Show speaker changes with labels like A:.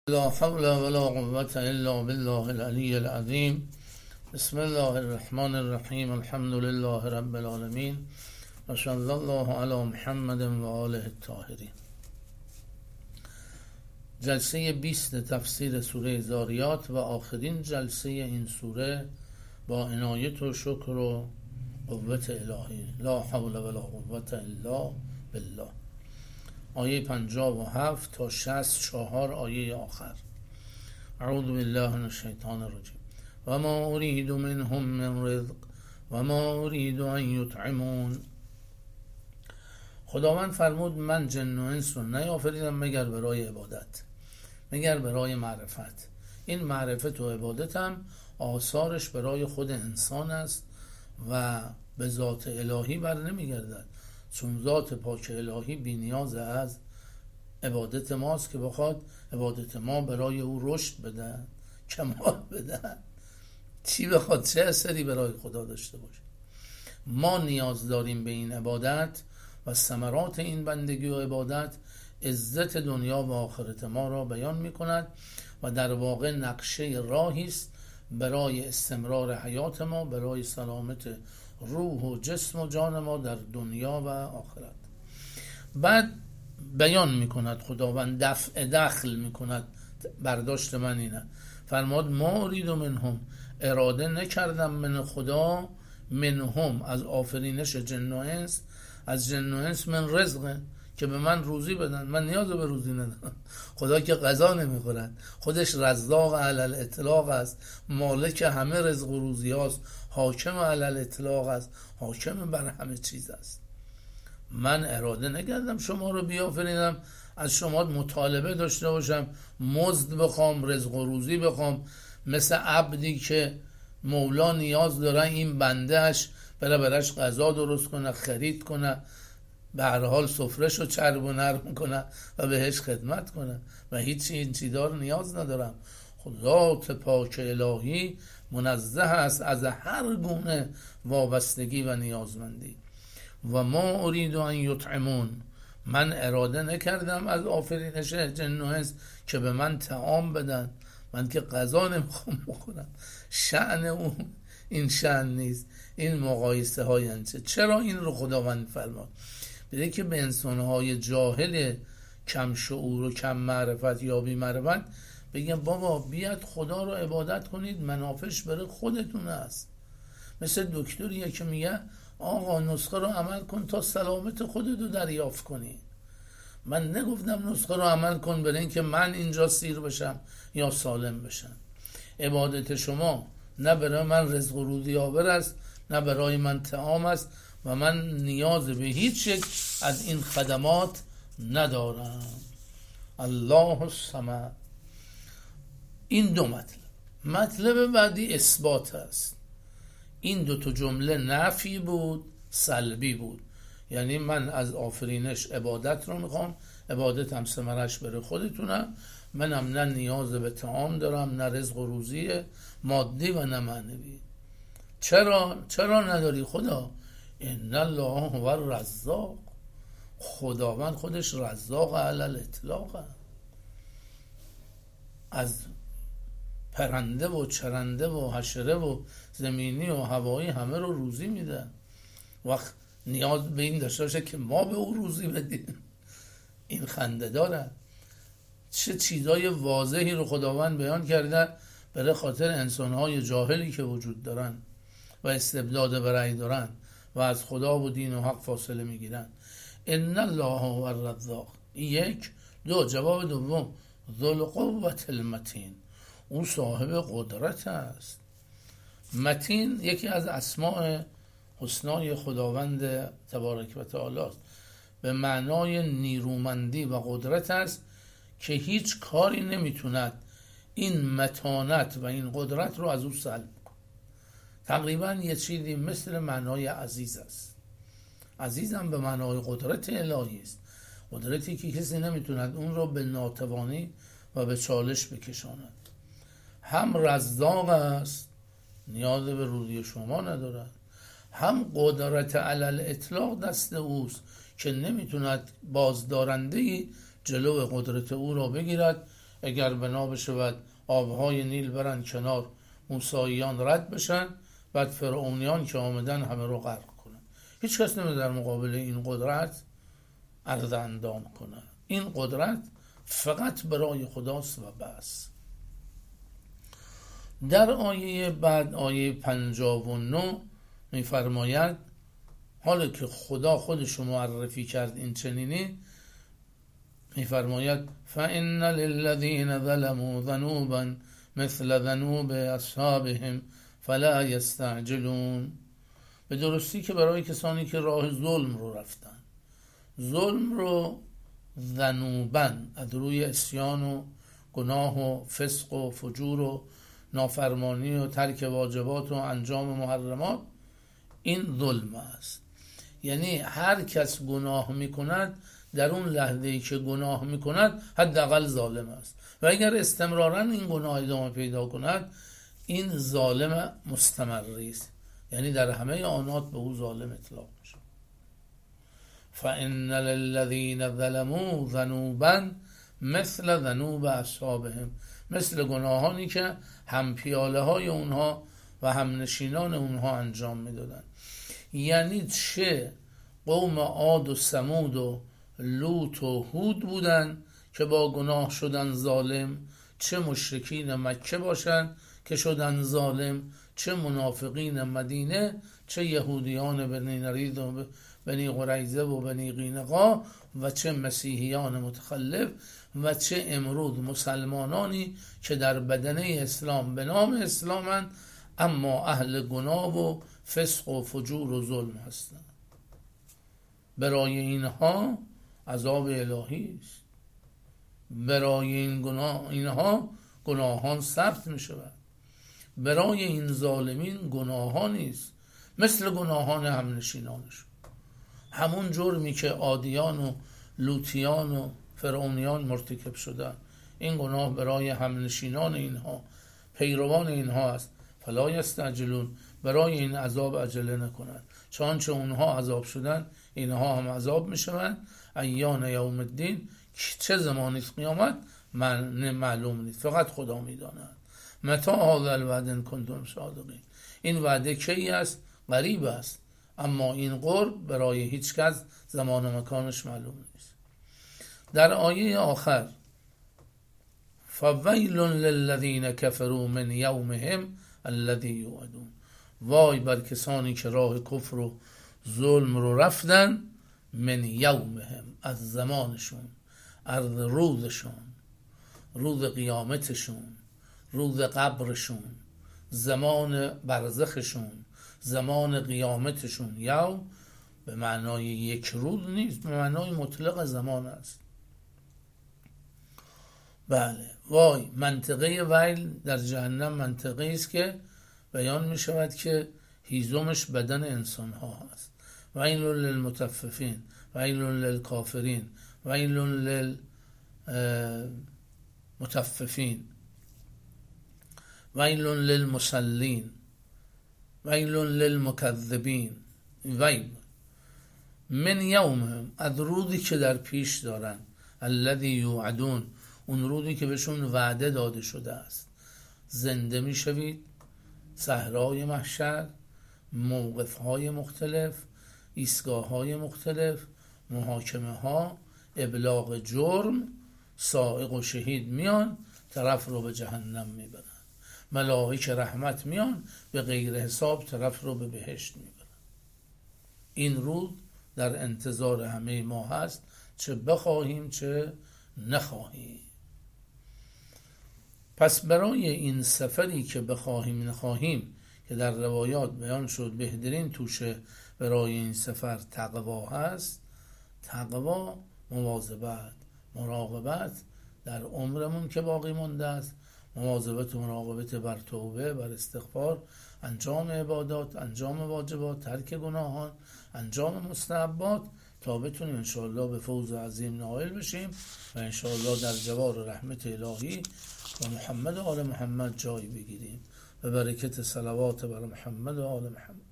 A: لا حول ولا قوة إلا بالله العلي العظيم. بسم الله الرحمن الرحیم. الحمد لله رب العالمین و صلی الله علی محمد و آله الطاهرین. جلسه 20 تفسیر سوره ذاریات و آخرین جلسه این سوره با عنایت و شکر و قوت الهی. لا حول ولا قوة الا بالله. آیه 57 تا 64 آیه آخر. اعوذ بالله من الشیطان الرجیم. و ما ارید منهم من رزق و ما ارید ان یطعمون. خداوند فرمود من جن و انس رو نیافریدم مگر برای عبادت، مگر برای معرفت. این معرفت و عبادت هم آثارش برای خود انسان است و به ذات الهی بر نمیگردد، چون ذات پاک الهی بی نیاز از عبادت ماست که بخواد عبادت ما برای او رشد بدن، کمال بدن، چی بخواد، چه اثری برای خدا داشته باشه. ما نیاز داریم به این عبادت و ثمرات این بندگی و عبادت عزت دنیا و آخرت ما را بیان می کند و در واقع نقشه راهی است برای استمرار حیات ما، برای سلامت روح و جسم و جان ما در دنیا و آخرت. بعد بیان می کند خداوند، دفع دخل می کند. برداشت من اینه، فرماد ما ارید منهم، اراده نکردم من خدا، منهم از آفرینش جن و انس، از جن و انس من رزقه که به من روزی بدن. من نیاز به روزی ندارم. خدا که غذا نمیخورد، خودش رزاق علی الاطلاق است، مالک همه رزق و روزی است، حاکم علی الاطلاق است، حاکم بر همه چیز است. من اراده نکردم شما رو بیافریدم، از شما مطالبه داشته باشم، مزد بخوام، رزق و روزی بخوام، مثل عبدی که مولا نیاز داره این بندهش بره برش غذا درست کنه، خرید کنه، به هر حال سفرش رو چرب و نرم کنه و بهش خدمت کنه و هیچ این چیزا نیاز ندارم. ذات پاک الهی منزه است از هر گونه وابستگی و نیازمندی. و ما ارید ان یطعمون، من اراده نکردم از آفرینش جن و انس که به من طعام بدن. من که غذا نمیخوام بخورم، شأن اون این شأن نیست. این مقایسه های انچه. چرا این رو خداوند فرماد؟ بده که به انسانهای جاهل کم شعور و کم معرفت یا بی معرفت بگم بابا بیاد خدا رو عبادت کنید، منافعش برای خودتون است. مثل دکتریه که میگه آقا نسخه رو عمل کن تا سلامت خودت رو دریافت کنی. من نگفتم نسخه رو عمل کن برای اینکه من اینجا سیر بشم یا سالم بشم. عبادت شما نه برای من رزق و روزی آور است، نه برای من طعام است و من نیاز به هیچ یک از این خدمات ندارم. الله الصمد. این دو مطلب بعدی اثبات است. این دو تا جمله نفی بود، سلبی بود. یعنی من از آفرینش عبادت رو میخوام، عبادت هم ثمرش برای خودتونم، منم نه نیاز به طعام دارم، نه رزق و روزی مادی و نه معنوی. چرا نداری خدا؟ ان الله هو الرزاق. خداوند خودش رزاق علی الاطلاق، از پرنده و چرنده و حشره و زمینی و هوایی همه رو روزی میده. وقت نیاز به این داشته باشه که ما به او روزی بدیم؟ این خنده داره. چه چیزای واضحی رو خداوند بیان کرده برای خاطر انسانهای جاهلی که وجود دارن و استبداد برای دارن و از خدا و دین و حق فاصله میگیرن. ان الله هو الرزاق. یک. دو، جواب دوم، ذوالقوة المتین، او صاحب قدرت است. متین یکی از اسماء حسنای خداوند تبارک و تعالی است، به معنای نیرومندی و قدرت است که هیچ کاری نمیتوند این متانت و این قدرت رو از او سلب کند. تقریبا یه چیزی مثل معنای عزیز است. عزیز هم به معنای قدرت الهی است، قدرتی که کسی نمیتوند اون رو به ناتوانی و به چالش بکشاند. هم رزاق است، نیاز به روزی شما ندارد، هم قدرت علی الاطلاق دست اوست که نمیتوند بازدارنده‌ای جلو قدرت او را بگیرد اگر بنا بشود آبهای نیل برن کنار، موسییان رد بشن، بعد فرعونیان که آمدن همه رو غرق کنن. هیچ کس نمیده در مقابل این قدرت عرض اندام کنه. این قدرت فقط برای خداست و بس. در آیه بعد، آیه 59 میفرماید حالا که خدا خودش معرفی کرد این چنینی، میفرماید فَإِنَّ لِلَّذِينَ ظَلَمُوا ذَنُوبًا مثل ذنوب اصحابهم فلا یستعجلون. به درستی که برای کسانی که راه ظلم رو رفتن، ظلم رو ذنوبن از روی عصیان و گناه و فسق و فجور و نافرمانی و ترک واجبات و انجام محرمات، این ظلم است. یعنی هر کس گناه میکند در اون لحظه‌ای که گناه میکند حداقل ظالم است، و اگر استمرارا این گناه ادامه پیدا کند این ظالم مستمری است، یعنی در همه آنات به او ظالم اطلاق میشه. فَإِنَّ لِلَّذِينَ ظَلَمُوا ذَنُوبًا مثل ذنوب اصحابهم، مثل گناهانی که هم پیاله های اونها و هم نشینان اونها انجام میدادن. یعنی چه قوم عاد و ثمود و لوط و هود بودن که با گناه شدن ظالم، چه مشرکین مکه باشن که شدن ظالم، چه منافقین مدینه، چه یهودیان بنی نضیر و بنی قریظه و بنی قینقاع، و چه مسیحیان متخلف، و چه امروز مسلمانانی که در بدنه اسلام به نام اسلامند اما اهل گناه و فسق و فجور و ظلم هستند. برای اینها عذاب الهی است. برای اینها گناهان ثبت می شود. برای این ظالمین گناهان نیست مثل گناهان همنشینانشون. همون جرمی که عادیان و لوطیان و فرعونیان مرتکب شدن، این گناه برای همنشینان اینها، پیروان اینها است. فلا یستعجلون، برای این عذاب عجله نکنند، چنانچه اونها عذاب شدن اینها هم عذاب میشوند. ایان یوم الدین، چه زمانی قیامت معلوم نیست، فقط خدا میداند. متى هذا الوعد ان کنتم صادقین، این وعده کی است؟ قریب است، اما این قرب برای هیچ کس زمان و مکانش معلوم نیست. در آیه آخر فویل للذین کفروا من یومهم الذی یوعدون، وای بر کسانی که راه کفر و ظلم رو رفتن، من یومهم، از زمانشون، از روزشون، روز قیامتشون، روز قبرشون، زمان برزخشون، زمان قیامتشون. یوم به معنای یک روز نیست، به معنای مطلق زمان است. بله، وای، منطقه ویل در جهنم منطقه است که بیان می شود که هیزمش بدن انسان ها هست. ویل للمطففین، ویل للکافرین، ویل للمطففین، ویل للمصلین، ویل للمکذبین. ویل من یومهم، از روزی که در پیش دارن، الذی یوعدون، اون روزی که بهشون وعده داده شده است. زنده می شوید، صحرای محشر، موقف‌های مختلف، ایستگاه‌های مختلف، محاکمه ها، ابلاغ جرم، سائق و شهید میان طرف رو به جهنم میبرن، ملائکه رحمت میان به غیر حساب طرف رو به بهشت میبرن. این روز در انتظار همه ما هست، چه بخواهیم چه نخواهیم. پس برای این سفری که بخواهیم نخواهیم که در روایات بیان شد، بهترین توشه برای این سفر تقوا هست. تقوا، مواظبت، مراقبت در عمرمون که باقی مونده است، مواظبت و مراقبت بر توبه، بر استغفار، انجام عبادات، انجام واجبات، ترک گناهان، انجام مستحبات، تا بتونیم انشاءالله به فوز عظیم نائل بشیم و انشاءالله در جوار رحمت الهی و محمد و آل محمد جای بگیریم. به برکت صلوات بر محمد و آل محمد.